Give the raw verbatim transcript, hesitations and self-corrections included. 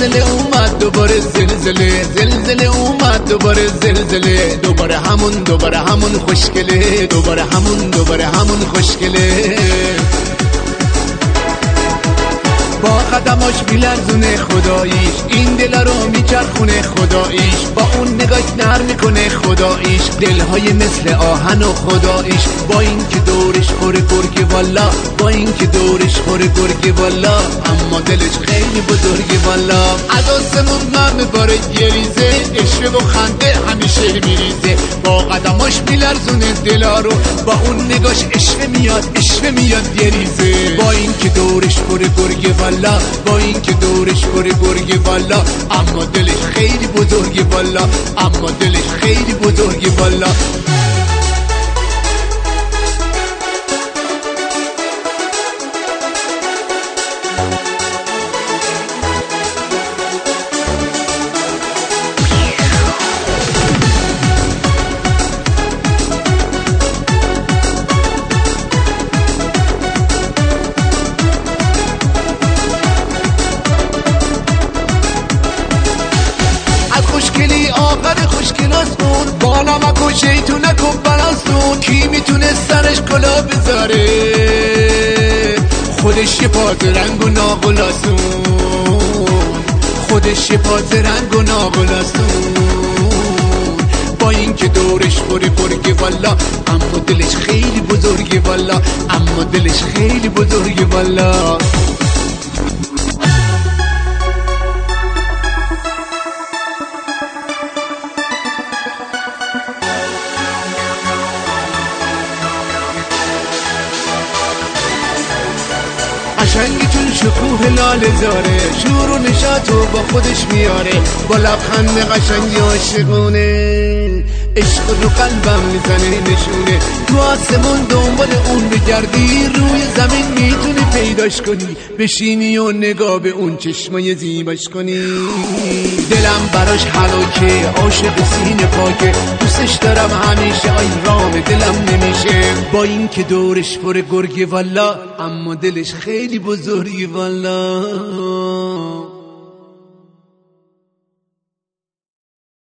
زلزله اومد دوباره زلزله زلزله اومد دوباره زلزله دوباره همون دوباره همون خوشگله دوباره همون دوباره همون خوشگله با قدماش میلرزونه خداییش این دل رو میچرخونه خداییش با اون نگاش نرم میکنه خداییش دلهای مثل آهن و خداییش با این که دورش خوره گرگه والا با این که دورش خوره گرگه والا اما دلش خیلی بزرگه والا از آسمون من میباره یه ریزه عشق و خنده همیشه میریزه با قدماش میلرزونه دلا رو با اون نگاش عشق میاد عشق میاد یه ریزه با این که دورش خوره گرگه والا با این که دورش خوره گرگه والا اما دلش خیلی بزرگه والا اما دلش خیلی بزرگه والا خوشگلی آخر خوشگلاس بود با نمک و شیطونک و بلستون کی میتونه سرش کلا بذاره خودش یه پاز رنگ و ناغلاسون خودش یه پاز رنگ و ناغلاسون با این که دورش خوره گرگه والا اما دلش خیلی بزرگه والا اما دلش خیلی بزرگه والا قشنگی چون شکوه لاله زاره شور و نشاطو با خودش میاره با لبخند قشنگی عاشقونه عشق رو قلبم میزنه نشونه تو آسمون دنبال اون بگردی روی زمین میتونی پیداش کنی بشینی و نگاه به اون چشمای زیباش کنی دلم براش حلاکه عاشق سینه پاکه دوستش دارم همیشه آی رام دلم نمیشه با این که دورش پر گرگه والا اما دلش خیلی بزرگی والا